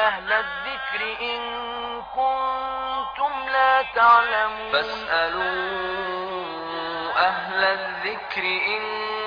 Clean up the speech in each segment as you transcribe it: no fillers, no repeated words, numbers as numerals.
أهل الذكر إن كنتم لا تعلمون فاسألوا أهل الذكر إن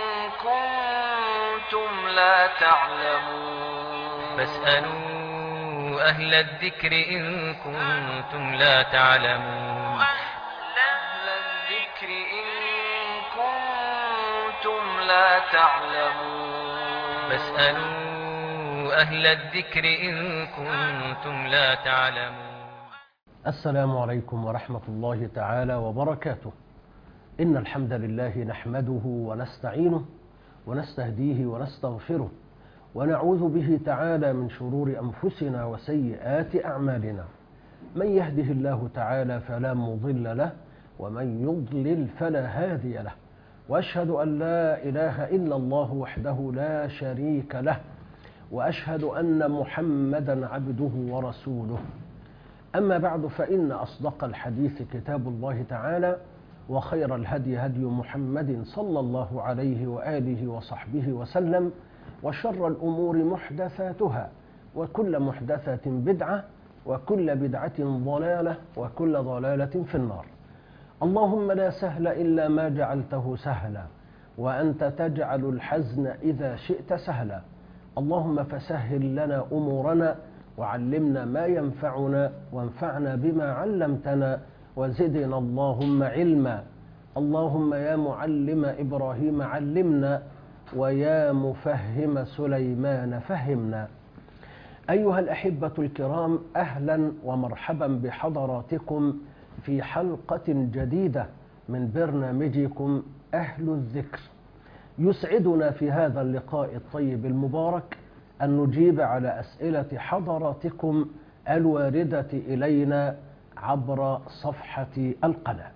كنتم لا تعلمون فاسألوا أهل الذكر إن كنتم لا تعلمون أهل الذكر إن كنتم لا تعلمون فاسألوا أهل الذكر إن كنتم لا تعلمون. السلام عليكم ورحمة الله تعالى وبركاته. إن الحمد لله نحمده ونستعينه ونستهديه ونستغفره ونعوذ به تعالى من شرور أنفسنا وسيئات أعمالنا. من يهده الله تعالى فلا مضل له ومن يضلل فلا هادي له، وأشهد أن لا إله إلا الله وحده لا شريك له، وأشهد أن محمدا عبده ورسوله. أما بعد، فإن أصدق الحديث كتاب الله تعالى، وخير الهدي هدي محمد صلى الله عليه وآله وصحبه وسلم، وشر الأمور محدثاتها، وكل محدثة بدعة، وكل بدعة ضلالة، وكل ضلالة في النار. اللهم لا سهل إلا ما جعلته سهلا، وأنت تجعل الحزن إذا شئت سهلا. اللهم فسهل لنا أمورنا، وعلمنا ما ينفعنا، وانفعنا بما علمتنا، وزدنا اللهم علما. اللهم يا معلم إبراهيم علمنا، ويا مفهم سليمان فهمنا. أيها الأحبة الكرام، أهلا ومرحبا بحضراتكم في حلقة جديدة من برنامجكم أهل الذكر. يسعدنا في هذا اللقاء الطيب المبارك أن نجيب على أسئلة حضراتكم الواردة إلينا عبر صفحة القناة.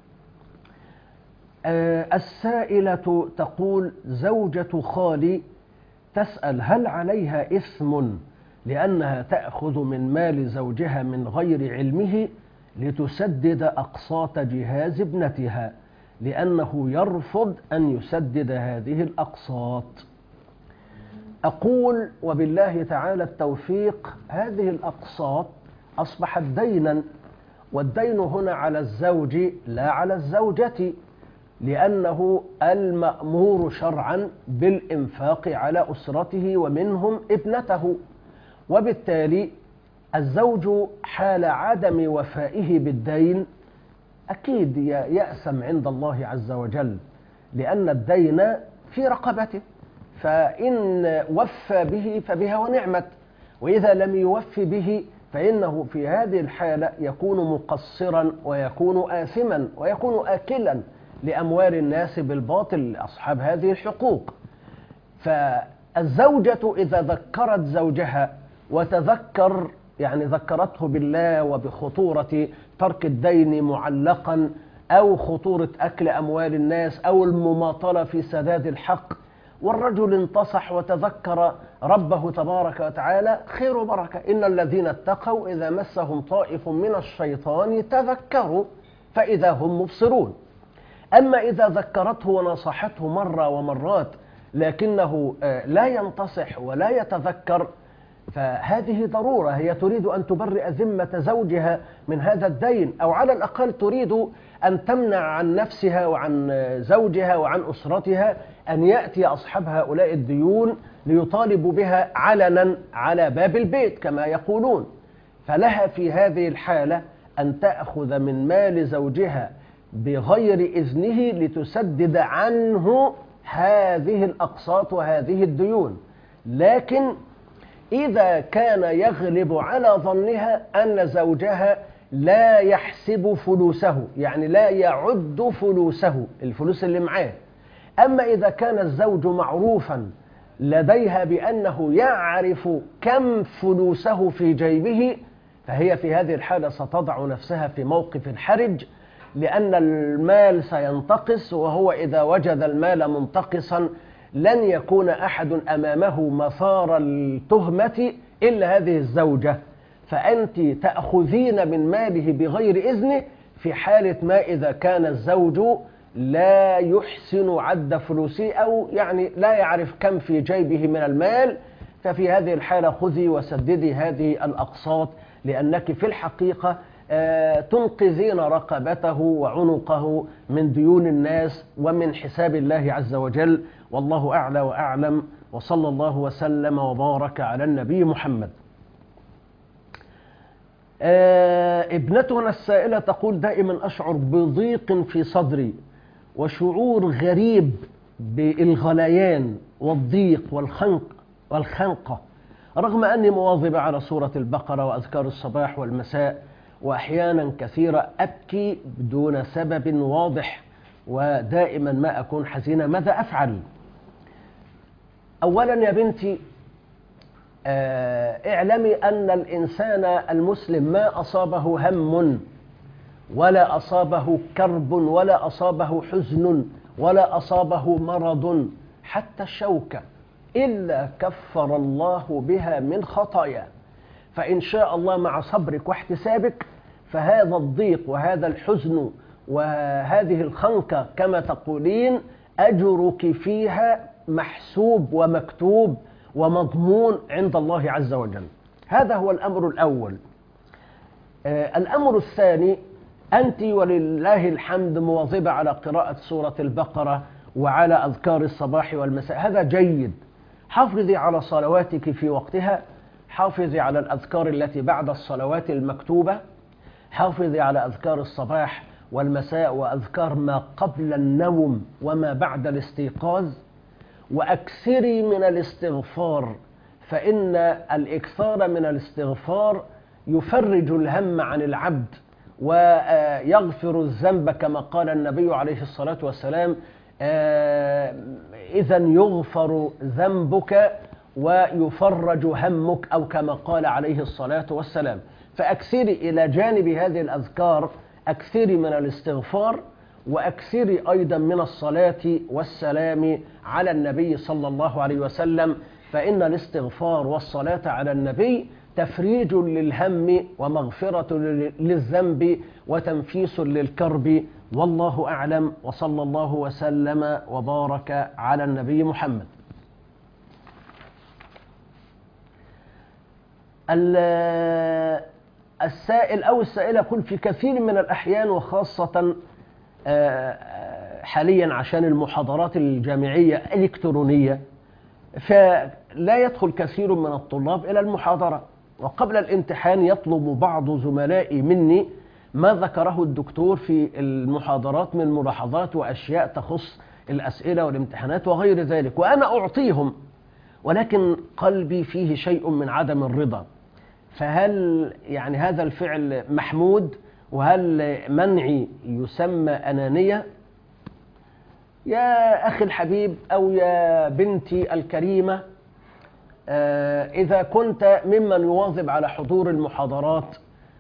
السائلة تقول: زوجة خالي تسأل هل عليها إثم لأنها تأخذ من مال زوجها من غير علمه لتسدد أقساط جهاز ابنتها، لأنه يرفض أن يسدد هذه الأقساط. أقول وبالله تعالى التوفيق: هذه الأقساط أصبحت دينا، والدين هنا على الزوج لا على الزوجة، لأنه المأمور شرعا بالإنفاق على أسرته ومنهم ابنته، وبالتالي الزوج حال عدم وفائه بالدين أكيد يأسم عند الله عز وجل، لأن الدين في رقبته، فإن وفى به فبها ونعمت، وإذا لم يوف به فإنه في هذه الحالة يكون مقصرا، ويكون آثما، ويكون آكلا لأموال الناس بالباطل لأصحاب هذه الحقوق. فالزوجة إذا ذكرت زوجها وتذكر، يعني ذكرته بالله وبخطورة ترك الدين معلقا، أو خطورة أكل أموال الناس، أو المماطلة في سداد الحق، والرجل انتصح وتذكر ربه تبارك وتعالى، خير وبركة. إن الذين اتقوا إذا مسهم طائف من الشيطان تذكروا فإذا هم مبصرون. أما إذا ذكرته ونصحته مرة ومرات لكنه لا ينتصح ولا يتذكر، فهذه ضرورة. هي تريد أن تبرئ ذمة زوجها من هذا الدين، أو على الأقل تريد أن تمنع عن نفسها وعن زوجها وعن أسرتها أن يأتي أصحاب هؤلاء الديون ليطالبوا بها علنا على باب البيت كما يقولون. فلها في هذه الحالة أن تأخذ من مال زوجها بغير إذنه لتسدد عنه هذه الأقساط وهذه الديون. لكن إذا كان يغلب على ظنها أن زوجها لا يحسب فلوسه، يعني لا يعد فلوسه، الفلوس اللي معاه، أما إذا كان الزوج معروفا لديها بأنه يعرف كم فلوسه في جيبه، فهي في هذه الحالة ستضع نفسها في موقف الحرج، لأن المال سينتقص، وهو إذا وجد المال منتقصا لن يكون أحد أمامه مثار التهمة إلا هذه الزوجة. فأنت تأخذين من ماله بغير إذنه في حالة ما إذا كان الزوج لا يحسن عد فلوسه، أو يعني لا يعرف كم في جيبه من المال، ففي هذه الحالة خذي وسددي هذه الأقساط، لأنك في الحقيقة تنقذين رقبته وعنقه من ديون الناس ومن حساب الله عز وجل. والله أعلى وأعلم، وصلى الله وسلم وبارك على النبي محمد. ابنتنا السائلة تقول: دائما أشعر بضيق في صدري وشعور غريب بالغليان والضيق والخنقة رغم أني مواظبة على سورة البقرة وأذكار الصباح والمساء، وأحيانا كثيرة أبكي بدون سبب واضح، ودائما ما أكون حزينة. ماذا أفعل؟ أولا يا بنتي، اعلمي أن الإنسان المسلم ما أصابه هم ولا أصابه كرب ولا أصابه حزن ولا أصابه مرض حتى الشوكة إلا كفر الله بها من خطايا. فإن شاء الله مع صبرك واحتسابك فهذا الضيق وهذا الحزن وهذه الخنقة كما تقولين أجرك فيها محسوب ومكتوب ومضمون عند الله عز وجل. هذا هو الأمر الأول. الأمر الثاني، أنت ولله الحمد مواظبة على قراءة سورة البقرة وعلى أذكار الصباح والمساء، هذا جيد. حافظي على صلواتك في وقتها، حافظي على الأذكار التي بعد الصلوات المكتوبة، حافظي على أذكار الصباح والمساء وأذكار ما قبل النوم وما بعد الاستيقاظ، وأكثري من الاستغفار، فإن الإكثار من الاستغفار يفرج الهم عن العبد ويغفر الذنب كما قال النبي عليه الصلاة والسلام: إذا يغفر ذنبك ويفرج همك، أو كما قال عليه الصلاة والسلام. فأكثري إلى جانب هذه الأذكار، أكثري من الاستغفار، وأكثري أيضا من الصلاة والسلام على النبي صلى الله عليه وسلم، فإن الاستغفار والصلاة على النبي تفريج للهم ومغفرة للذنب وتنفيس للكرب. والله أعلم، وصلى الله وسلم وبارك على النبي محمد. السائل أو السائلة يقول: في كثير من الأحيان وخاصة حاليا عشان المحاضرات الجامعية إلكترونية، فلا يدخل كثير من الطلاب إلى المحاضرة، وقبل الامتحان يطلب بعض زملائي مني ما ذكره الدكتور في المحاضرات من ملاحظات وأشياء تخص الأسئلة والامتحانات وغير ذلك، وأنا أعطيهم، ولكن قلبي فيه شيء من عدم الرضا. فهل يعني هذا الفعل محمود؟ وهل منعي يسمى أنانية؟ يا أخي الحبيب أو يا بنتي الكريمة، إذا كنت ممن يواظب على حضور المحاضرات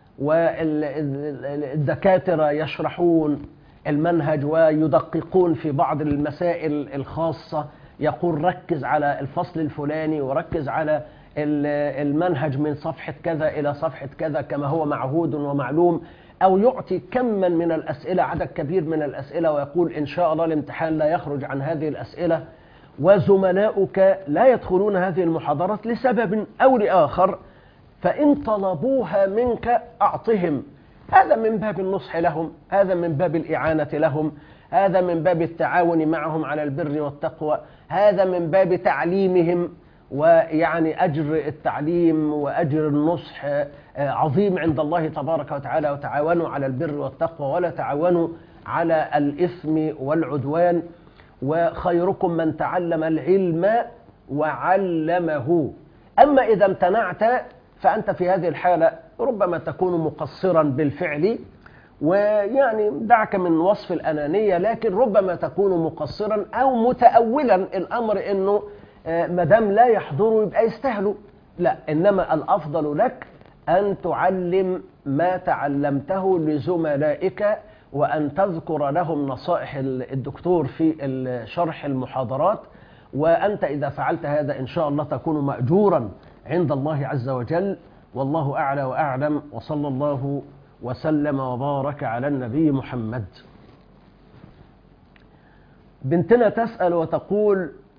والدكاترة يشرحون المنهج ويدققون في بعض المسائل الخاصة، يقول ركز على الفصل الفلاني وركز على المنهج من صفحة كذا إلى صفحة كذا كما هو معهود ومعلوم، أو يعطي كما من الأسئلة، عدد كبير من الأسئلة، ويقول إن شاء الله الامتحان لا يخرج عن هذه الأسئلة، وزملاؤك لا يدخلون هذه المحاضرات لسبب أو لآخر، فإن طلبوها منك أعطهم. هذا من باب النصح لهم، هذا من باب الإعانة لهم، هذا من باب التعاون معهم على البر والتقوى، هذا من باب تعليمهم. ويعني أجر التعليم وأجر النصح عظيم عند الله تبارك وتعالى: وتعاونوا على البر والتقوى ولا تعاونوا على الإثم والعدوان، وخيركم من تعلم العلم وعلمه. أما إذا امتنعت فأنت في هذه الحالة ربما تكون مقصرا بالفعل، ويعني دعك من وصف الأنانية، لكن ربما تكون مقصرا أو متأولا الأمر إنه مدام لا يحضروا يبقى يستاهلوا. لا، إنما الأفضل لك أن تعلم ما تعلمته لزملائك، وأن تذكر لهم نصائح الدكتور في شرح المحاضرات، وأنت إذا فعلت هذا إن شاء الله تكون مأجورا عند الله عز وجل. والله أعلى وأعلم، وصلى الله وسلم وبارك على النبي محمد. بنتنا تسأل وتقول: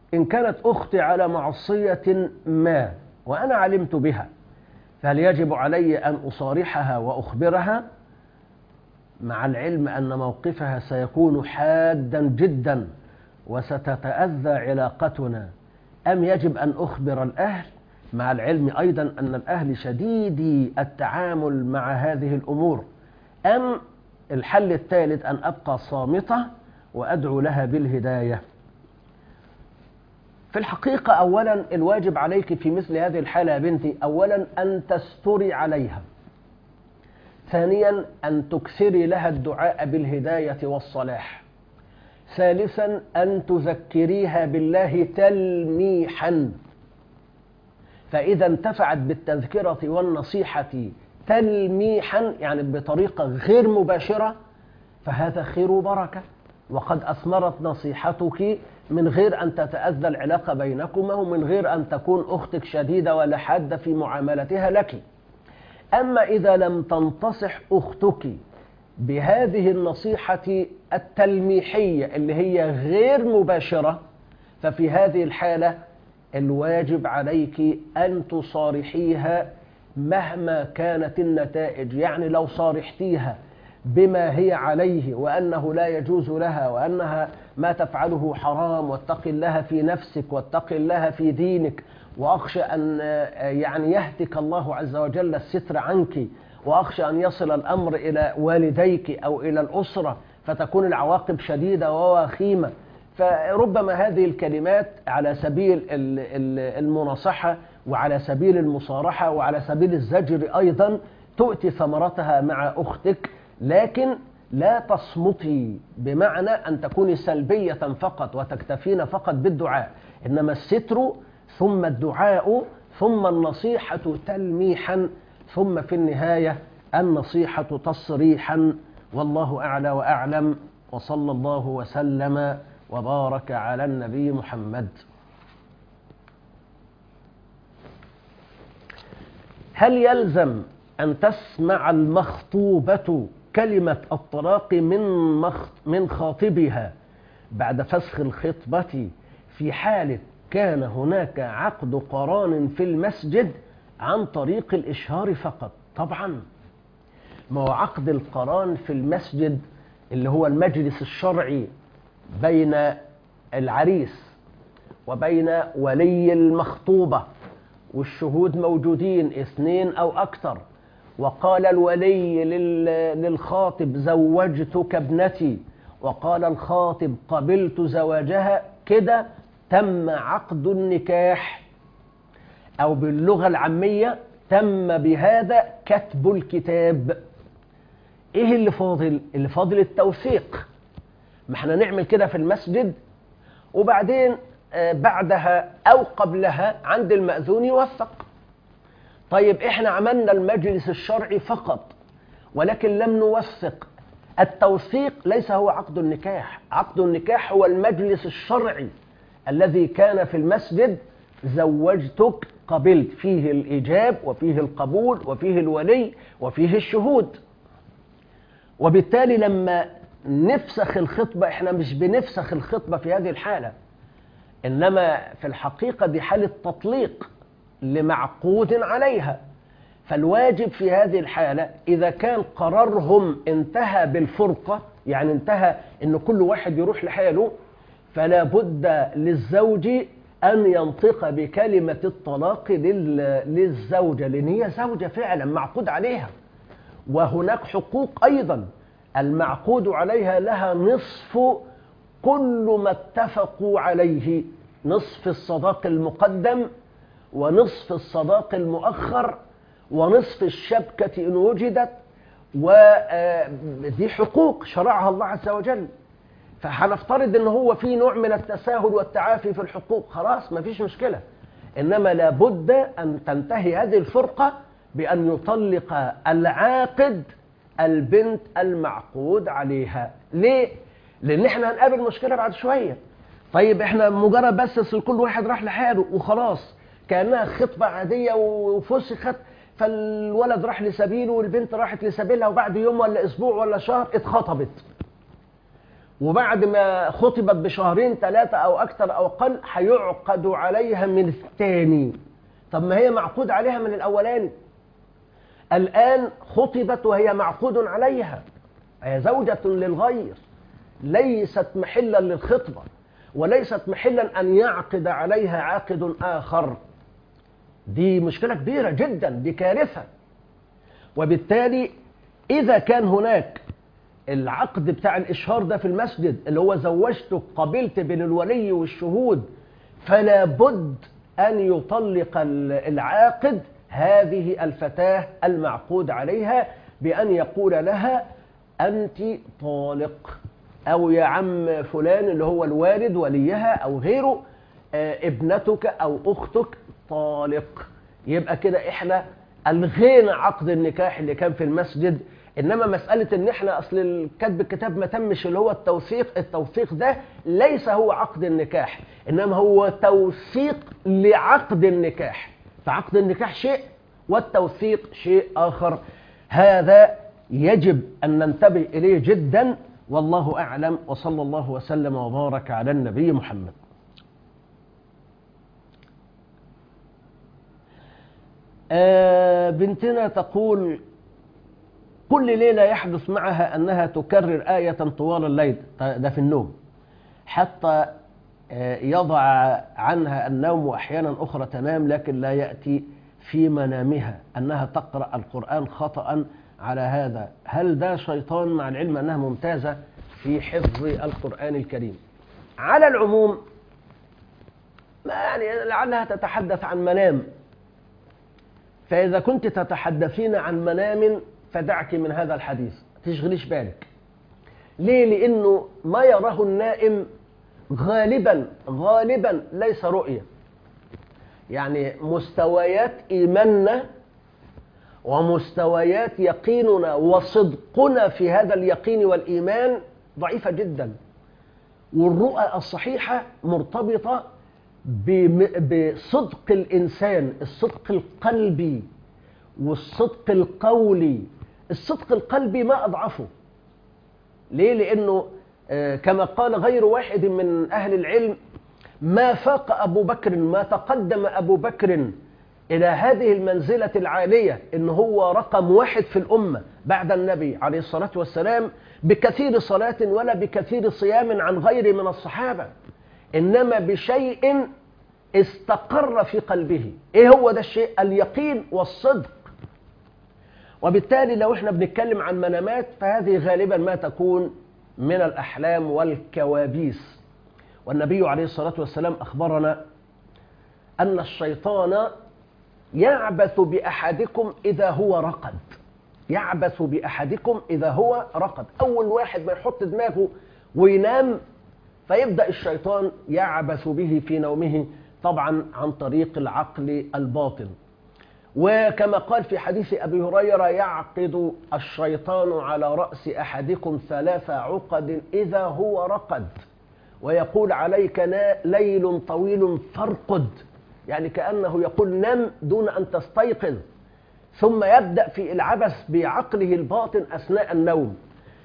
إن كانت أختي على معصية ما وأنا علمت بها، فهل يجب علي أن أصارحها وأخبرها مع العلم أن موقفها سيكون حادا جدا وستتأذى علاقتنا، أم يجب أن أخبر الأهل مع العلم أيضا أن الأهل شديدي التعامل مع هذه الأمور، أم الحل الثالث أن أبقى صامتة وأدعو لها بالهداية؟ في الحقيقة أولا الواجب عليك في مثل هذه الحالة يا بنتي أولا أن تستري عليها، ثانيا أن تكثري لها الدعاء بالهداية والصلاح، ثالثا أن تذكريها بالله تلميحا، فإذا انتفعت بالتذكرة والنصيحة تلميحا يعني بطريقة غير مباشرة فهذا خير وبركة، وقد أثمرت نصيحتك من غير أن تتأذى العلاقة بينكما ومن غير أن تكون أختك شديدة ولا حادة في معاملتها لك. أما إذا لم تنتصح أختك بهذه النصيحة التلميحية اللي هي غير مباشرة، ففي هذه الحالة الواجب عليك أن تصارحيها مهما كانت النتائج. يعني لو صارحتيها بما هي عليه وأنه لا يجوز لها وأنها ما تفعله حرام، واتق الله في نفسك واتق الله في دينك، وأخشى أن يعني يهتك الله عز وجل الستر عنك، وأخشى أن يصل الأمر إلى والديك أو إلى الأسرة فتكون العواقب شديدة ووخيمة، فربما هذه الكلمات على سبيل المناصحة وعلى سبيل المصارحة وعلى سبيل الزجر أيضا تؤتي ثمرتها مع أختك، لكن لا تصمتي بمعنى أن تكوني سلبية فقط وتكتفين فقط بالدعاء، إنما الستر ثم الدعاء ثم النصيحة تلميحا ثم في النهاية النصيحة تصريحا، والله أعلى وأعلم، وصلى الله وسلم وبارك على النبي محمد. هل يلزم أن تسمع المخطوبة كلمة الطلاق من خاطبها بعد فسخ الخطبة في حالة كان هناك عقد قران في المسجد عن طريق الإشهار فقط؟ طبعا، ما هو عقد القران في المسجد اللي هو المجلس الشرعي بين العريس وبين ولي المخطوبة والشهود موجودين 2 أو أكثر، وقال الولي للخاطب زوجتك ابنتي، وقال الخاطب قبلت زواجها، كده تم عقد النكاح، أو باللغة العامية تم بهذا كتب الكتاب. إيه اللي فاضل؟ اللي فاضل التوثيق. ما احنا نعمل كده في المسجد وبعدين بعدها أو قبلها عند المأذون يوثق. طيب احنا عملنا المجلس الشرعي فقط ولكن لم نوثق. التوثيق ليس هو عقد النكاح، عقد النكاح هو المجلس الشرعي الذي كان في المسجد، زوجتك قبلت، فيه الإيجاب وفيه القبول وفيه الولي وفيه الشهود. وبالتالي لما نفسخ الخطبة، احنا مش بنفسخ الخطبة في هذه الحالة، إنما في الحقيقة دي حالة تطليق لمعقود عليها. فالواجب في هذه الحالة إذا كان قرارهم انتهى بالفرقة، يعني انتهى إن كل واحد يروح لحاله، فلا بد للزوج أن ينطق بكلمة الطلاق للزوجة، لأن هي زوجة فعلا معقود عليها، وهناك حقوق أيضا المعقود عليها لها نصف كل ما اتفقوا عليه، نصف الصداق المقدم ونصف الصداق المؤخر ونصف الشبكة إن وجدت، ودي حقوق شرعها الله عز وجل. فهنفترض ان هو في نوع من التساهل والتعافي في الحقوق، خلاص ما فيش مشكلة، إنما لابد أن تنتهي هذه الفرقة بأن يطلق العاقد البنت المعقود عليها. ليه؟ لأن احنا هنقابل مشكلة بعد شوية. طيب احنا مجرد بس كل واحد راح لحاله وخلاص كأنها خطبة عادية وفسخت، فالولد راح لسبيله والبنت راحت لسبيلها، وبعد يوم ولا أسبوع ولا شهر اتخطبت، وبعد ما خطبت بشهرين 3 أو أكثر أو أقل هيعقد عليها من الثاني. طب ما هي معقود عليها من الأولاني، الآن خطبت وهي معقود عليها، هي زوجة للغير، ليست محلا للخطبة، وليست محلا أن يعقد عليها عاقد آخر. دي مشكلة كبيرة جدا، دي كارثة. وبالتالي إذا كان هناك العقد بتاع الإشهار ده في المسجد اللي هو زوجتك قبلت بين الولي والشهود، فلا بد أن يطلق العاقد هذه الفتاة المعقود عليها بأن يقول لها أنت طالق، أو يا عم فلان اللي هو الوالد وليها أو غيره، ابنتك أو أختك طالق. يبقى كده إحنا ألغينا عقد النكاح اللي كان في المسجد. إنما مسألة إن إحنا أصل كتب الكتاب ما تمش اللي هو التوثيق ده ليس هو عقد النكاح، إنما هو توثيق لعقد النكاح. فعقد النكاح شيء والتوثيق شيء آخر. هذا يجب أن ننتبه إليه جدا، والله أعلم، وصلى الله وسلم وبارك على النبي محمد. بنتنا تقول كل ليلة يحدث معها أنها تكرر آية طوال الليل، ده في النوم، حتى يضع عنها النوم، وأحيانا أخرى تنام لكن لا يأتي في منامها أنها تقرأ القرآن خطأ على هذا. هل ده شيطان مع العلم أنها ممتازة في حفظ القرآن الكريم؟ على العموم يعني لعلها تتحدث عن منام، فإذا كنت تتحدثين عن منام فدعك من هذا الحديث، تشغليش بالك. ليه؟ لأنه ما يراه النائم غالبا ليس رؤية. يعني مستويات إيماننا ومستويات يقيننا وصدقنا في هذا اليقين والإيمان ضعيفة جدا. والرؤى الصحيحة مرتبطة بصدق الإنسان، الصدق القلبي والصدق القولي. الصدق القلبي ما أضعفه. ليه؟ لأنه كما قال غير واحد من أهل العلم، ما فاق أبو بكر، ما تقدم أبو بكر إلى هذه المنزلة العالية إن هو رقم 1 في الأمة بعد النبي عليه الصلاة والسلام بكثير صلاة ولا بكثير صيام عن غير من الصحابة، إنما بشيء استقر في قلبه. إيه هو ده الشيء؟ اليقين والصدق. وبالتالي لو احنا بنتكلم عن منامات فهذه غالبا ما تكون من الأحلام والكوابيس. والنبي عليه الصلاة والسلام أخبرنا أن الشيطان يعبث بأحدكم إذا هو رقد. يعبث بأحدكم إذا هو رقد. أول واحد ما يحط دماغه وينام فيبدأ الشيطان يعبث به في نومه، طبعا عن طريق العقل الباطن. وكما قال في حديث أبي هريرة: يعقد الشيطان على رأس أحدكم 3 عقد إذا هو رقد، ويقول: عليك ليل طويل فارقد، يعني كأنه يقول نم دون أن تستيقظ، ثم يبدأ في العبث بعقله الباطن أثناء النوم.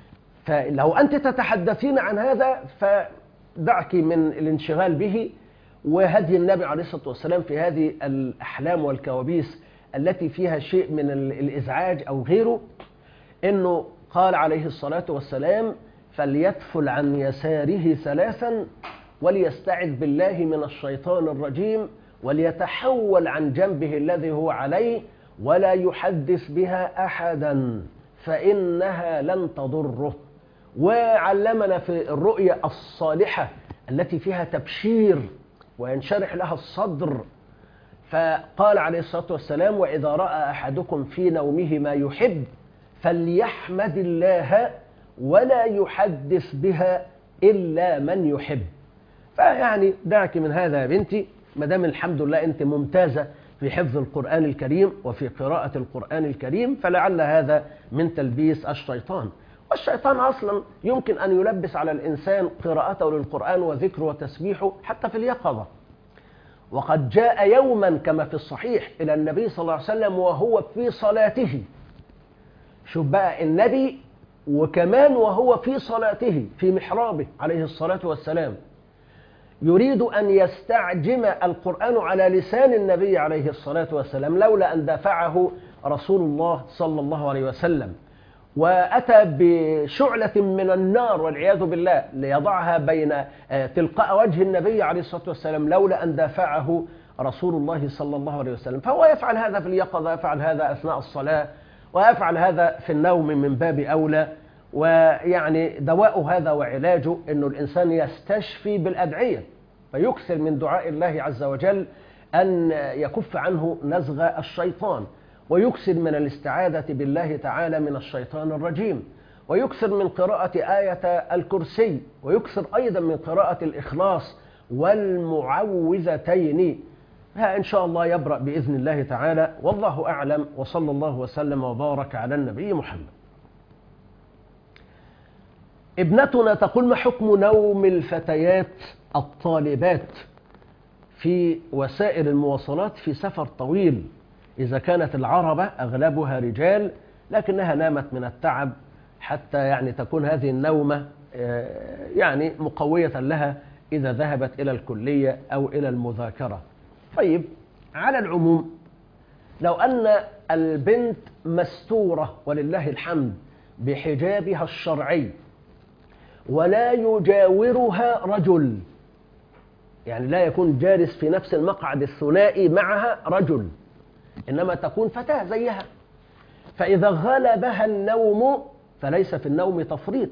فلو أنت تتحدثين عن هذا فدعك من الانشغال به، وهدي النبي عليه الصلاة والسلام في هذه الأحلام والكوابيس التي فيها شيء من الإزعاج أو غيره، إنه قال عليه الصلاة والسلام: فليتفل عن يساره 3 وليستعذ بالله من الشيطان الرجيم وليتحول عن جنبه الذي هو عليه ولا يحدث بها أحدا فإنها لن تضره. وعلمنا في الرؤيا الصالحة التي فيها تبشير وينشرح لها الصدر، فقال عليه الصلاة والسلام: وإذا رأى أحدكم في نومه ما يحب فليحمد الله ولا يحدث بها إلا من يحب. فيعني دعك من هذا يا بنتي، مدام الحمد لله أنت ممتازة في حفظ القرآن الكريم وفي قراءة القرآن الكريم، فلعل هذا من تلبيس الشيطان. والشيطان أصلا يمكن أن يلبس على الإنسان قراءته للقرآن وذكره وتسبيحه حتى في اليقظة. وقد جاء يوما كما في الصحيح إلى النبي صلى الله عليه وسلم وهو في صلاته. شوف بقى النبي وكمان وهو في صلاته في محرابه عليه الصلاة والسلام يريد أن يستعجم القرآن على لسان النبي عليه الصلاة والسلام لولا أن دافعه رسول الله صلى الله عليه وسلم، وأتى بشعلة من النار والعياذ بالله ليضعها بين تلقاء وجه النبي عليه الصلاة والسلام لولا أن دافعه رسول الله صلى الله عليه وسلم. فهو يفعل هذا في اليقظة، يفعل هذا أثناء الصلاة، ويفعل هذا في النوم من باب أولى. ويعني دواء هذا وعلاجه أنه الإنسان يستشفي بالأدعية، فيكثر من دعاء الله عز وجل أن يكف عنه نزغ الشيطان، ويكثر من الاستعاذة بالله تعالى من الشيطان الرجيم، ويكثر من قراءة آية الكرسي، ويكثر أيضا من قراءة الإخلاص والمعوذتين. إن شاء الله يبرأ بإذن الله تعالى، والله أعلم، وصلى الله وسلم وبارك على النبي محمد. ابنتنا تقول: ما حكم نوم الفتيات الطالبات في وسائل المواصلات في سفر طويل إذا كانت العربة أغلبها رجال لكنها نامت من التعب، حتى يعني تكون هذه النومة يعني مقوية لها إذا ذهبت إلى الكلية أو إلى المذاكرة. طيب، على العموم لو أن البنت مستورة ولله الحمد بحجابها الشرعي ولا يجاورها رجل، يعني لا يكون جالس في نفس المقعد الثنائي معها رجل، إنما تكون فتاة زيها، فإذا غلبها النوم فليس في النوم تفريط،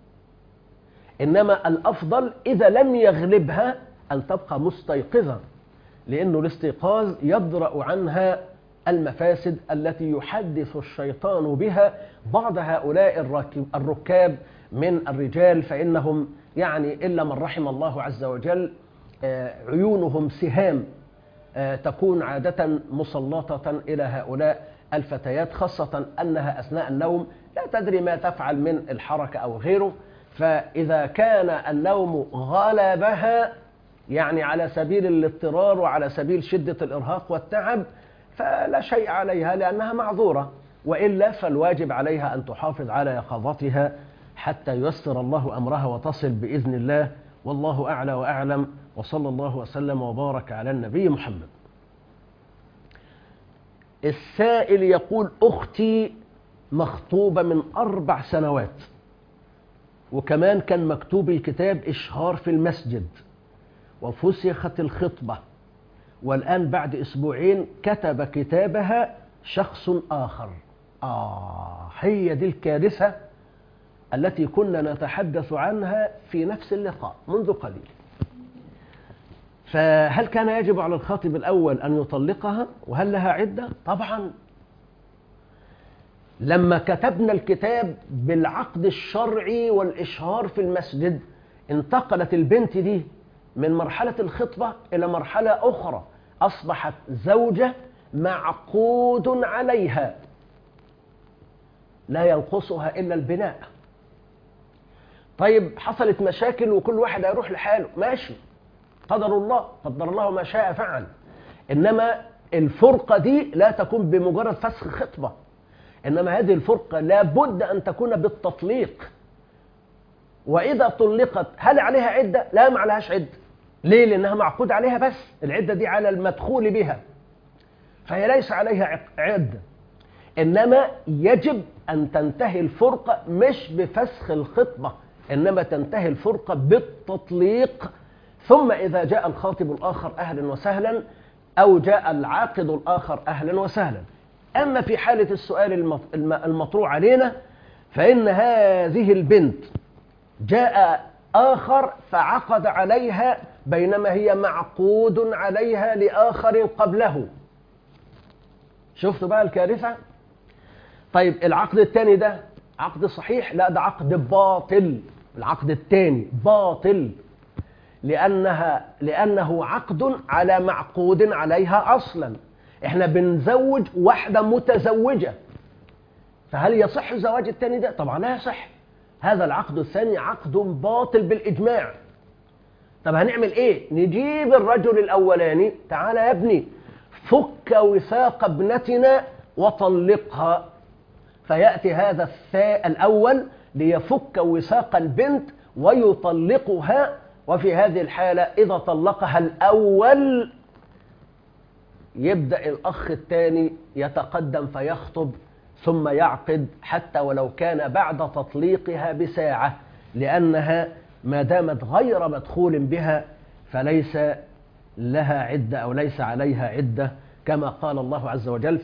إنما الأفضل إذا لم يغلبها أن تبقى مستيقظة، لأنه الاستيقاظ يدرأ عنها المفاسد التي يحدث الشيطان بها بعض هؤلاء الركاب من الرجال، فإنهم يعني إلا من رحم الله عز وجل عيونهم سهام تكون عادة مسلطة إلى هؤلاء الفتيات، خاصة أنها أثناء النوم لا تدري ما تفعل من الحركة أو غيره. فإذا كان النوم غلبها يعني على سبيل الاضطرار وعلى سبيل شدة الإرهاق والتعب فلا شيء عليها لأنها معذورة، وإلا فالواجب عليها أن تحافظ على يقظتها حتى ييسر الله أمرها وتصل بإذن الله، والله أعلى وأعلم، وصلى الله وسلم وبارك على النبي محمد. السائل يقول: أختي مخطوبة من 4 سنوات، وكمان كان مكتوب الكتاب إشهار في المسجد، وفسخت الخطبة، والآن بعد 2 أسبوع كتب كتابها شخص آخر. هي دي الكارثة التي كنا نتحدث عنها في نفس اللقاء منذ قليل. فهل كان يجب على الخاطب الأول أن يطلقها؟ وهل لها عدة؟ طبعا. لما كتبنا الكتاب بالعقد الشرعي والإشهار في المسجد انتقلت البنت دي من مرحلة الخطبة إلى مرحلة أخرى، أصبحت زوجة معقود عليها لا ينقصها إلا البناء. طيب، حصلت مشاكل وكل واحد هيروح لحاله، ماشي، قدر الله، قدر الله ما شاء فعل، إنما الفرقة دي لا تكون بمجرد فسخ خطبة، إنما هذه الفرقة لابد أن تكون بالتطليق. وإذا طلقت هل عليها عدة؟ لا، ما عليهاش عدة. ليه؟ لأنها معقود عليها بس، العدة دي على المدخول بها، فهي ليس عليها عدة، إنما يجب أن تنتهي الفرقة مش بفسخ الخطبة، إنما تنتهي الفرقة بالتطليق، ثم إذا جاء الخاطب الآخر أهلا وسهلا، أو جاء العاقد الآخر أهلا وسهلا. أما في حالة السؤال المطروح علينا، فإن هذه البنت جاء آخر فعقد عليها بينما هي معقود عليها لآخر قبله. شفتوا بقى الكارثة؟ طيب، العقد الثاني ده عقد صحيح؟ لا، ده عقد باطل. العقد الثاني باطل لأنه عقد على معقود عليها أصلا. احنا بنزوج واحدة متزوجة، فهل يصح زواج الثاني ده؟ طبعا لا يصح. هذا العقد الثاني عقد باطل بالإجماع. طب هنعمل ايه؟ نجيب الرجل الأولاني، تعالى يا ابني فك وثاق ابنتنا وطلقها، فيأتي هذا الأول ليفك وثاق البنت ويطلقها. وفي هذه الحالة إذا طلقها الأول يبدأ الأخ الثاني يتقدم فيخطب ثم يعقد، حتى ولو كان بعد تطليقها بساعة، لأنها ما دامت غير مدخول بها فليس لها عدة أو ليس عليها عدة، كما قال الله عز وجل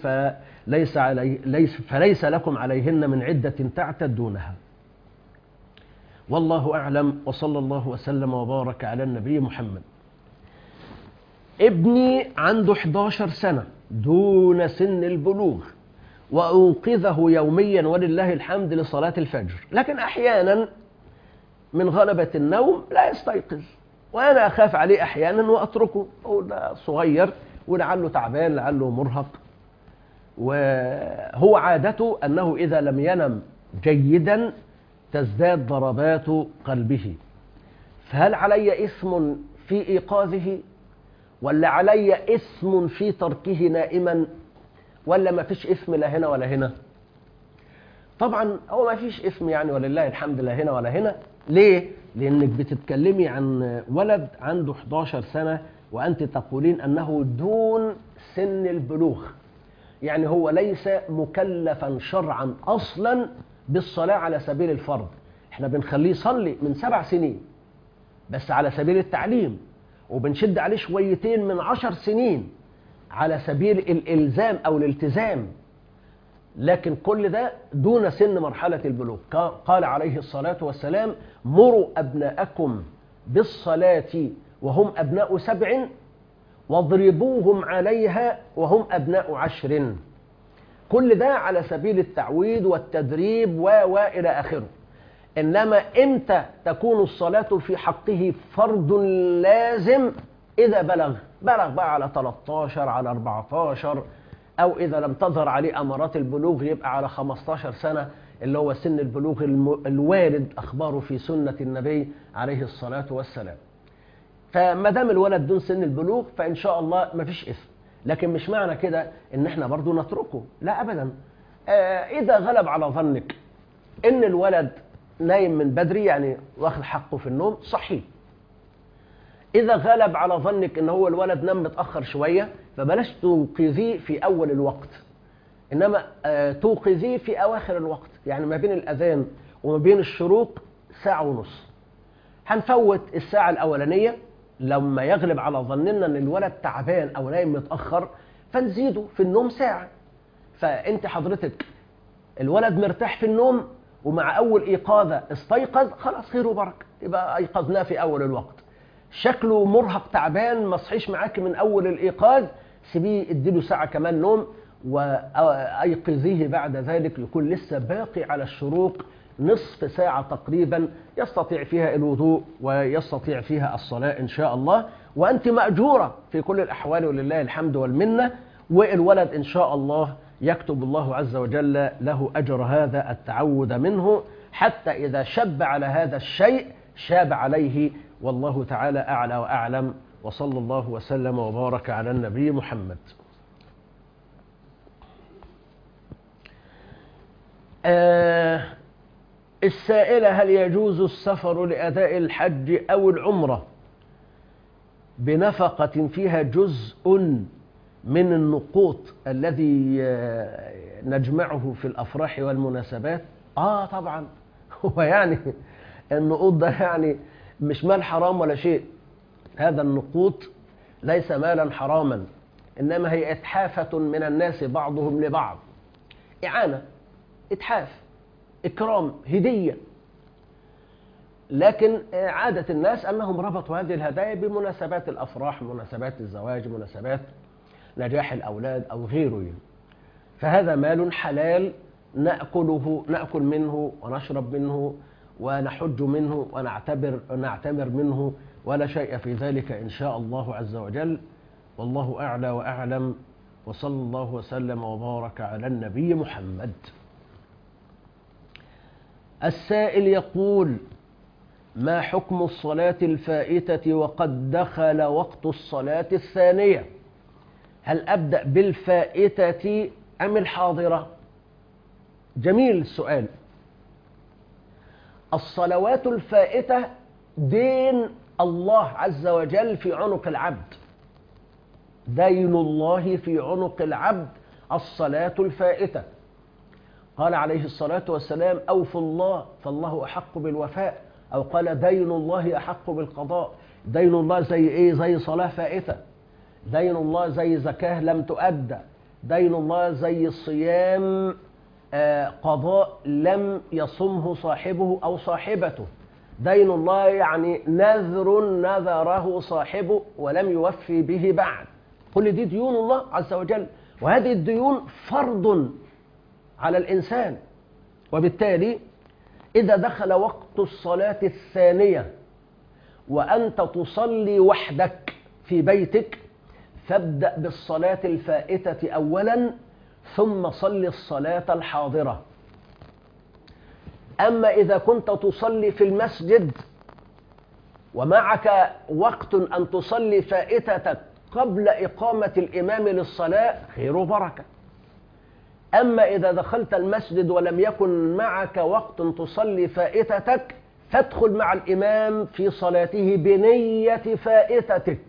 فليس لكم عليهن من عدة تعتدونها. والله أعلم، وصلى الله وسلم وبارك على النبي محمد. ابني عنده 11 سنة دون سن البلوغ، وأنقذه يوميا ولله الحمد لصلاة الفجر، لكن أحيانا من غلبة النوم لا يستيقظ، وأنا أخاف عليه أحيانا وأتركه، أقول ده صغير ولعله تعبان لعله مرهق. وهو عادته أنه إذا لم ينم جيدا تزداد ضربات قلبه، فهل علي إثم في إيقاظه ولا علي إثم في تركه نائما، ولا ما فيش إثم لا هنا ولا هنا؟ طبعا هو ما فيش إثم يعني ولله الحمد لا هنا ولا هنا. ليه؟ لأنك بتتكلمي عن ولد عنده 11 سنة وأنت تقولين أنه دون سن البلوغ، يعني هو ليس مكلفا شرعا أصلا بالصلاة على سبيل الفرض. احنا بنخليه يصلي من 7 سنين بس على سبيل التعليم، وبنشد عليه شويتين من 10 سنين على سبيل الإلزام أو الالتزام، لكن كل ده دون سن مرحلة البلوغ. قال عليه الصلاة والسلام: مروا أبناءكم بالصلاة وهم أبناء 7 واضربوهم عليها وهم أبناء 10. كل ده على سبيل التعويد والتدريب وإلى آخره. إنما إمتى تكون الصلاة في حقه فرض لازم؟ إذا بلغ بقى على 13 على 14، أو إذا لم تظهر عليه أمارات البلوغ يبقى على 15 سنة اللي هو سن البلوغ الوارد أخباره في سنة النبي عليه الصلاة والسلام. فما دام الولد دون سن البلوغ فإن شاء الله ما فيش إثم، لكن مش معنى كده إن إحنا برضو نتركه، لا أبدا. إذا غلب على ظنك إن الولد نايم من بدري يعني واخد حقه في النوم، صحيح. إذا غلب على ظنك إن هو الولد نام متأخر شوية فبلاش توقظيه في أول الوقت، إنما توقظيه في أواخر الوقت، يعني ما بين الأذان وما بين الشروق 1.5 ساعة. هنفوت الساعة الأولانية لما يغلب على ظننا إن الولد تعبان أو نايم متأخر فنزيده في النوم 1 ساعة. فأنت حضرتك الولد مرتاح في النوم ومع أول إيقاظة استيقظ، خلاص خير وبركة، يبقى أيقظناه في أول الوقت. شكله مرهق تعبان ما صحيش معاك من أول الإيقاظ، سيبيه اديله 1 ساعة كمان نوم وأيقظيه بعد ذلك، يكون لسه باقي على الشروق 1/2 ساعة تقريبا يستطيع فيها الوضوء ويستطيع فيها الصلاة إن شاء الله، وأنت مأجورة في كل الأحوال ولله الحمد والمنة. والولد إن شاء الله يكتب الله عز وجل له أجر هذا التعود منه، حتى إذا شب على هذا الشيء شاب عليه، والله تعالى أعلى وأعلم، وصلى الله وسلم وبارك على النبي محمد. السائلة: هل يجوز السفر لأداء الحج أو العمرة بنفقة فيها جزء من النقوط الذي نجمعه في الأفراح والمناسبات؟ طبعا. هو يعني النقوط ده يعني مش مال حرام ولا شيء، هذا النقوط ليس مالا حراما، إنما هي إتحافة من الناس بعضهم لبعض، إعانة، إتحاف، إكرام، هدية. لكن عادة الناس أنهم ربطوا هذه الهدايا بمناسبات الأفراح، مناسبات الزواج، مناسبات نجاح الأولاد أو غيره. فهذا مال حلال نأكل منه ونشرب منه ونحج منه ونعتمر منه، ولا شيء في ذلك إن شاء الله عز وجل، والله أعلى وأعلم، وصلى الله وسلم وبارك على النبي محمد. السائل يقول: ما حكم الصلاة الفائتة وقد دخل وقت الصلاة الثانية؟ هل أبدأ بالفائتة أم الحاضرة؟ جميل السؤال. الصلوات الفائتة دين الله عز وجل في عنق العبد، دين الله في عنق العبد الصلاة الفائتة. قال عليه الصلاة والسلام: أوفوا الله فالله أحق بالوفاء، أو قال: دين الله أحق بالقضاء. دين الله زي إيه؟ زي صلاة فائتة، دين الله زي زكاة لم تؤدى، دين الله زي صيام قضاء لم يصمه صاحبه أو صاحبته، دين الله يعني نذر نذره صاحبه ولم يوفي به بعد. كل دي ديون الله عز وجل، وهذه الديون فرض على الإنسان. وبالتالي إذا دخل وقت الصلاة الثانية وأنت تصلي وحدك في بيتك، فابدأ بالصلاة الفائتة أولا، ثم صل الصلاة الحاضرة. أما إذا كنت تصلي في المسجد ومعك وقت أن تصلي فائتتك قبل إقامة الإمام للصلاة، خير وبركة. أما إذا دخلت المسجد ولم يكن معك وقت تصلي فائتتك، فادخل مع الإمام في صلاته بنية فائتتك،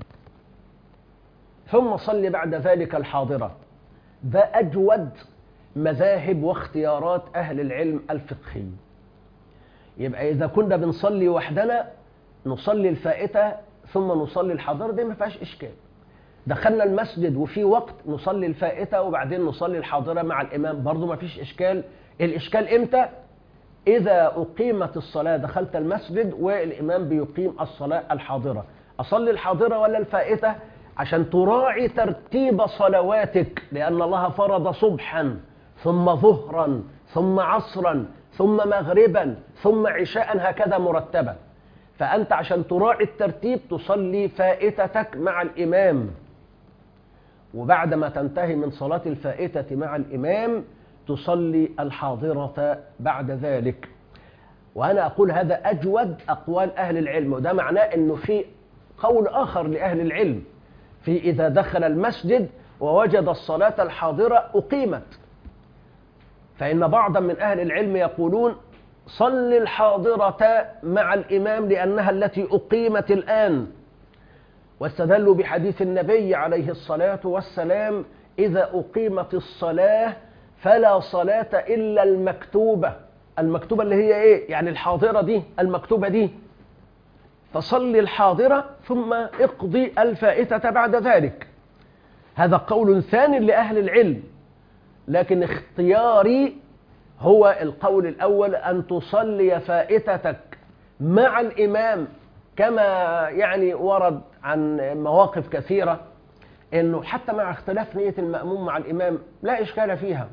ثم صل بعد ذلك الحاضرة. ده أجود مذاهب واختيارات أهل العلم الفقهي. يبقى إذا كنا بنصلي وحدنا نصلي الفائتة ثم نصلي الحاضرة، دي ما فيهاش إشكال. دخلنا المسجد وفي وقت نصلي الفائتة وبعدين نصلي الحاضرة مع الإمام، برضو ما فيش إشكال. الإشكال إمتى؟ إذا أقيمت الصلاة، دخلت المسجد والإمام بيقيم الصلاة الحاضرة، أصلي الحاضرة ولا الفائتة؟ عشان تراعي ترتيب صلواتك، لأن الله فرض صبحا ثم ظهرا ثم عصرا ثم مغربا ثم عشاء، هكذا مرتبة. فأنت عشان تراعي الترتيب تصلي فائتتك مع الإمام، وبعد ما تنتهي من صلاة الفائتة مع الإمام تصلي الحاضرة بعد ذلك. وأنا أقول هذا أجود أقوال أهل العلم، وده معناه أنه في قول آخر لأهل العلم في إذا دخل المسجد ووجد الصلاة الحاضرة أقيمت، فإن بعضا من أهل العلم يقولون صل الحاضرة مع الإمام لأنها التي أقيمت الآن، واستدلوا بحديث النبي عليه الصلاة والسلام: إذا أقيمت الصلاة فلا صلاة إلا المكتوبة. المكتوبة اللي هي إيه؟ يعني الحاضرة دي، المكتوبة دي. فصل الحاضرة ثم اقضي الفائتة بعد ذلك. هذا قول ثاني لأهل العلم، لكن اختياري هو القول الأول، أن تصلي فائتتك مع الإمام، كما يعني ورد عن مواقف كثيرة أنه حتى مع اختلاف نية المأموم مع الإمام لا إشكال فيها.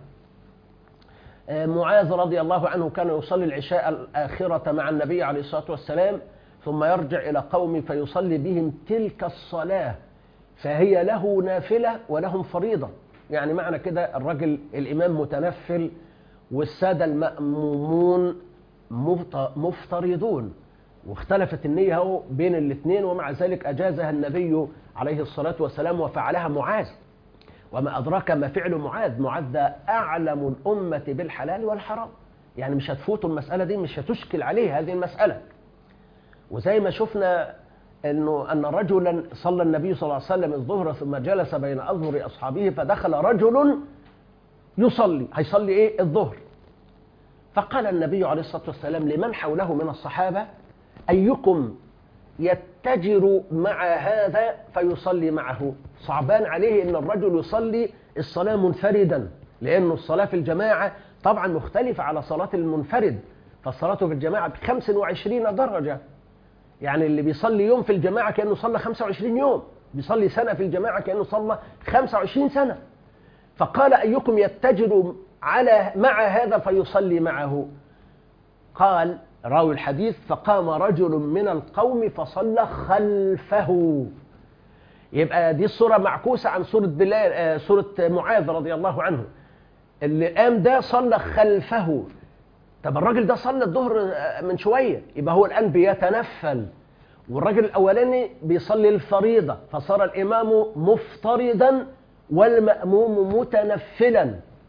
معاذ رضي الله عنه كان يصلي العشاء الآخرة مع النبي عليه الصلاة والسلام، ثم يرجع إلى قوم فيصلي بهم تلك الصلاة، فهي له نافلة ولهم فريضة. يعني معنى كده الرجل الإمام متنفل والسادة المأمومون مفترضون، واختلفت النية بين الاثنين، ومع ذلك أجازها النبي عليه الصلاة والسلام وفعلها معاذ. وما أدراك ما فعل معاذ؟ معاذ ده أعلم الأمة بالحلال والحرام، يعني مش هتفوتوا المسألة دي، مش هتشكل عليه هذه المسألة. وزي ما شفنا أن رجلا صلى النبي صلى الله عليه وسلم الظهر ثم جلس بين أظهر أصحابه، فدخل رجل يصلي، هيصلي إيه؟ الظهر. فقال النبي عليه الصلاة والسلام لمن حوله من الصحابة: أيكم يتجر مع هذا فيصلي معه؟ صعبان عليه أن الرجل يصلي الصلاة منفردا، لأن الصلاة في الجماعة طبعا مختلفة على صلاة المنفرد، فالصلاة في الجماعة ب25 درجة. يعني اللي بيصلي يوم في الجماعة كأنه صلى 25 يوم، بيصلي سنة في الجماعة كأنه صلى 25 سنة. فقال: أيكم يتجر مع هذا فيصلي معه؟ قال راوي الحديث: فقام رجل من القوم فصلى خلفه. يبقى دي الصورة معكوسة عن سورة معاذ رضي الله عنه. اللي قام ده صلى خلفه. طب الراجل ده صلى الظهر من شوية، يبقى هو الآن بيتنفل، والراجل الأولاني بيصلي الفريضة، فصار الإمام مفترضا والمأموم متنفلا.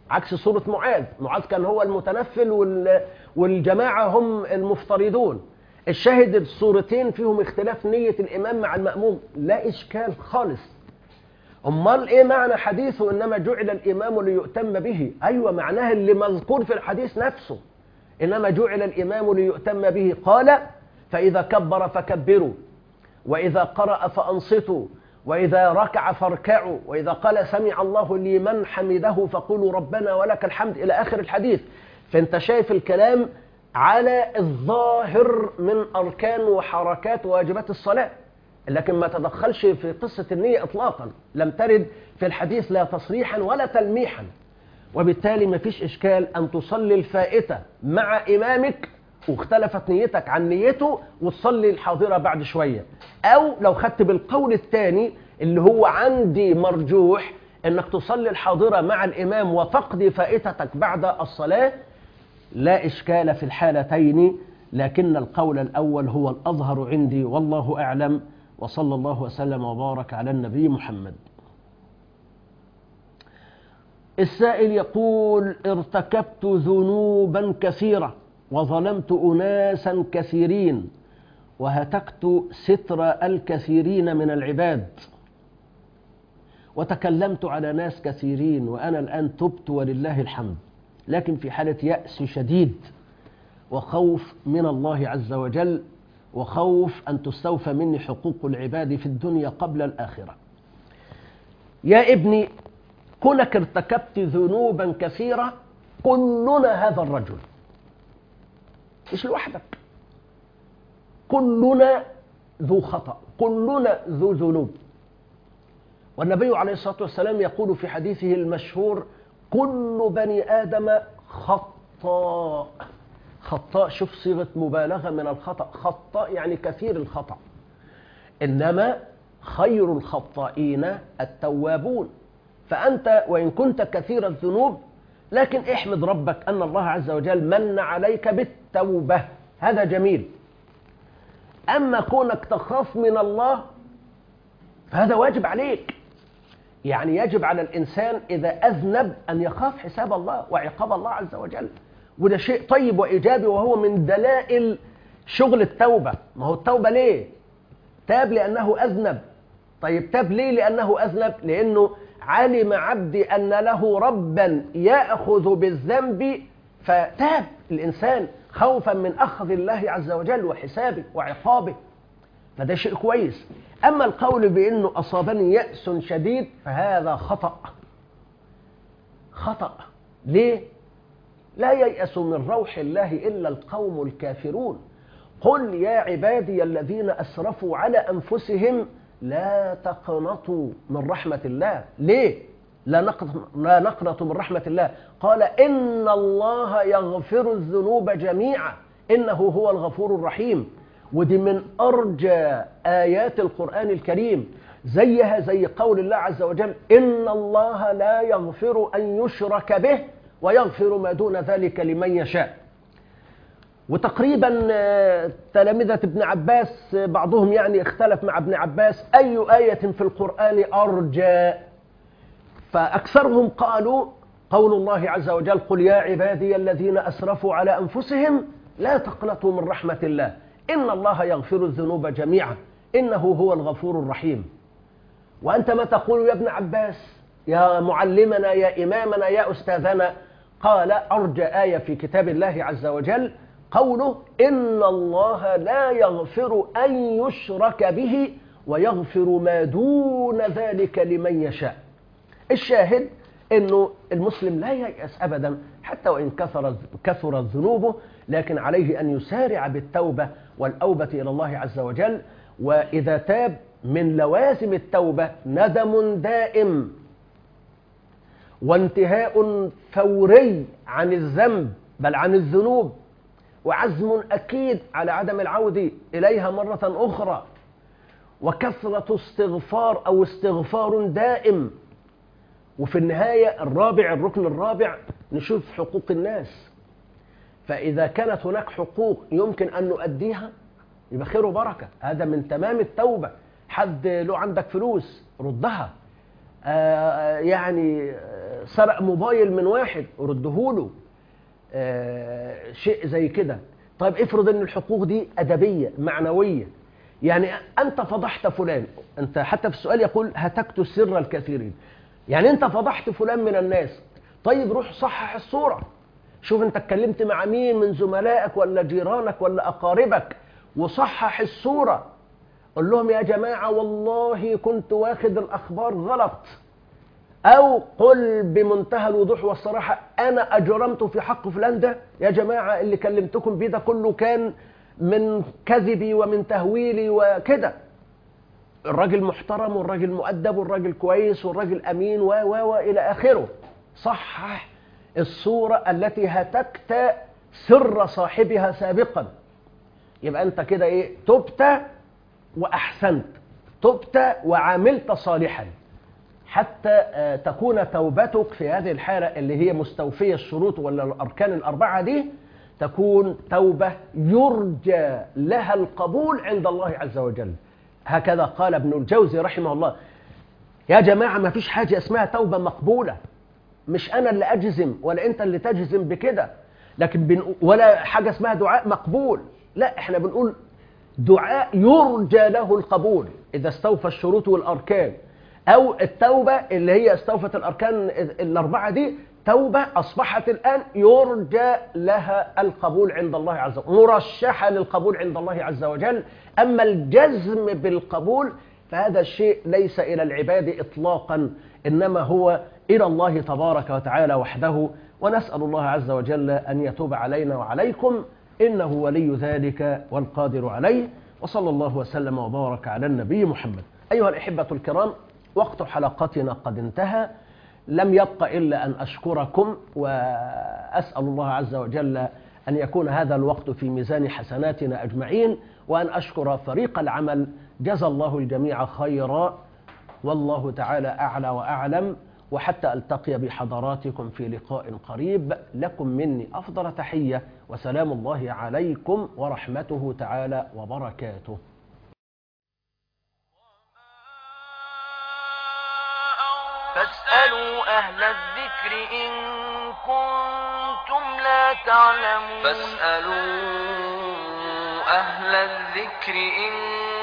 عكس سورة معاذ. معاذ كان هو المتنفل والجماعة هم المفترضون. الشاهد السورتين فيهم اختلاف نية الإمام مع المأموم، لا إشكال خالص. أمال إيه معنى حديثه إنما جعل الإمام ليؤتم به؟ أيوة، معناها اللي مذكور في الحديث نفسه، إنما جعل الإمام ليؤتم به. قال: فإذا كبر فكبروا، وإذا قرأ فأنصتوا، وإذا ركع فاركعوا، وإذا قال سمع الله لمن حمده فقولوا ربنا ولك الحمد، إلى آخر الحديث. فأنت شايف الكلام على الظاهر من أركان وحركات وواجبات الصلاة، لكن ما تدخلش في قصة النية إطلاقا، لم ترد في الحديث لا تصريحا ولا تلميحا. وبالتالي ما فيش إشكال أن تصلي الفائتة مع إمامك واختلفت نيتك عن نيته، وتصلي الحاضرة بعد شوية. أو لو خدت بالقول الثاني اللي هو عندي مرجوح، أنك تصلي الحاضرة مع الإمام وتقضي فائتتك بعد الصلاة، لا إشكال في الحالتين، لكن القول الأول هو الأظهر عندي والله أعلم. وصلى الله وسلم وبارك على النبي محمد. السائل يقول: ارتكبت ذنوبا كثيرة وظلمت أناسا كثيرين وهتكت ستر الكثيرين من العباد وتكلمت على ناس كثيرين، وأنا الآن تبت ولله الحمد، لكن في حالة يأس شديد وخوف من الله عز وجل، وخوف أن تستوفى مني حقوق العباد في الدنيا قبل الآخرة. يا ابني، كونك ارتكبت ذنوبا كثيرة، كلنا هذا الرجل، مش لوحدك، كلنا ذو خطأ، كلنا ذو ذنوب. والنبي عليه الصلاة والسلام يقول في حديثه المشهور: كل بني آدم خطاء. خطاء، شوف صيغة مبالغة من الخطأ، خطاء يعني كثير الخطأ، إنما خير الخطائين التوابون. فأنت وإن كنت كثير الذنوب، لكن احمد ربك أن الله عز وجل من عليك بالتوبة، هذا جميل. أما كونك تخاف من الله فهذا واجب عليك، يعني يجب على الإنسان إذا أذنب أن يخاف حساب الله وعقاب الله عز وجل، وده شيء طيب وإيجابي، وهو من دلائل شغل التوبة. ما هو التوبة ليه؟ تاب لأنه أذنب. طيب تاب ليه؟ لأنه أذنب، لأنه علم عبدي أن له ربا يأخذ بالذنب فتاب الإنسان خوفا من أخذ الله عز وجل وحسابه وعقابه، فده شيء كويس. أما القول بأنه أصابني يأس شديد فهذا خطأ، خطأ. ليه؟ لا ييأس من روح الله إلا القوم الكافرون. قل يا عبادي الذين أسرفوا على أنفسهم لا تقنطوا من رحمة الله. ليه؟ لا نقنط من رحمة الله. قال: إن الله يغفر الذنوب جميعا إنه هو الغفور الرحيم. ودي من أرجى آيات القرآن الكريم، زيها زي قول الله عز وجل: إن الله لا يغفر أن يشرك به ويغفر ما دون ذلك لمن يشاء. وتقريبا تلامذة ابن عباس بعضهم يعني اختلف مع ابن عباس أي آية في القرآن أرجى، فأكثرهم قالوا قول الله عز وجل: قل يا عبادي الذين أسرفوا على أنفسهم لا تقنطوا من رحمة الله إن الله يغفر الذنوب جميعا إنه هو الغفور الرحيم. وأنت ما تقول يا ابن عباس يا معلمنا يا إمامنا يا أستاذنا؟ قال: أرجى آية في كتاب الله عز وجل قوله: إن الله لا يغفر أن يشرك به ويغفر ما دون ذلك لمن يشاء. الشاهد أنه المسلم لا ييأس أبدا حتى وإن كثرت ذنوبه، لكن عليه أن يسارع بالتوبة والأوبة إلى الله عز وجل. وإذا تاب من لوازم التوبة ندم دائم وانتهاء فوري عن الذنب بل عن الذنوب، وعزم أكيد على عدم العودة إليها مرة أخرى، وكثرة استغفار أو استغفار دائم. وفي النهاية الركن الرابع نشوف حقوق الناس. فإذا كانت هناك حقوق يمكن أن نؤديها يبقى خير وبركة، هذا من تمام التوبة. حد له عندك فلوس ردها، يعني سرق موبايل من واحد وردهوله، شيء زي كده. طيب افرض ان الحقوق دي أدبية معنوية، يعني أنت فضحت فلان، أنت حتى في السؤال يقول هتكت سر الكثيرين، يعني أنت فضحت فلان من الناس، طيب روح صحح الصورة، شوف أنت اتكلمت مع مين من زملائك ولا جيرانك ولا أقاربك وصحح الصورة، قل لهم يا جماعة والله كنت واخد الأخبار غلط، أو قل بمنتهى الوضوح والصراحة أنا أجرمت في حق فلان ده، يا جماعة اللي كلمتكم بيه ده كله كان من كذبي ومن تهويلي وكده. الراجل محترم والراجل مؤدب والراجل كويس والراجل أمين وإلى آخره. صحح الصورة التي هتكت سر صاحبها سابقا، يبقى أنت كده إيه؟ تبت وأحسنت، تبت وعملت صالحا، حتى تكون توبتك في هذه الحالة اللي هي مستوفية الشروط ولا الأركان الأربعة دي، تكون توبة يرجى لها القبول عند الله عز وجل. هكذا قال ابن الجوزي رحمه الله. يا جماعة ما فيش حاجة اسمها توبة مقبولة، مش أنا اللي أجزم ولا أنت اللي تجزم بكده، لكن ولا حاجة اسمها دعاء مقبول، لا، احنا بنقول دعاء يرجى له القبول إذا استوفى الشروط والأركان، أو التوبة اللي هي استوفت الأركان الأربعة دي توبة أصبحت الآن يرجى لها القبول عند الله عز وجل، مرشحة للقبول عند الله عز وجل. أما الجزم بالقبول فهذا الشيء ليس إلى العباد إطلاقا، إنما هو إلى الله تبارك وتعالى وحده، ونسأل الله عز وجل أن يتوب علينا وعليكم، إنه ولي ذلك والقادر عليه. وصلى الله وسلم وبارك على النبي محمد. أيها الأحبة الكرام، وقت حلقتنا قد انتهى، لم يبق إلا أن أشكركم، وأسأل الله عز وجل أن يكون هذا الوقت في ميزان حسناتنا أجمعين، وأن أشكر فريق العمل، جزى الله الجميع خيرا، والله تعالى أعلى وأعلم. وحتى ألتقي بحضراتكم في لقاء قريب، لكم مني أفضل تحية، وسلام الله عليكم ورحمته تعالى وبركاته. فاسألوا أهل الذكر إن كنتم لا تعلمون. فاسألوا أهل الذكر إن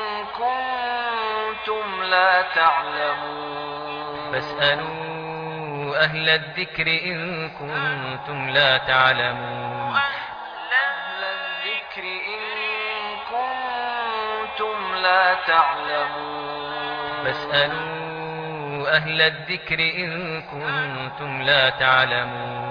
كنتم لا تعلمون. فاسألوا أهل الذكر إن كنتم لا تعلمون. أهل الذكر إن كنتم لا تعلمون. فاسألوا أهل الذكر إن كنتم لا تعلمون.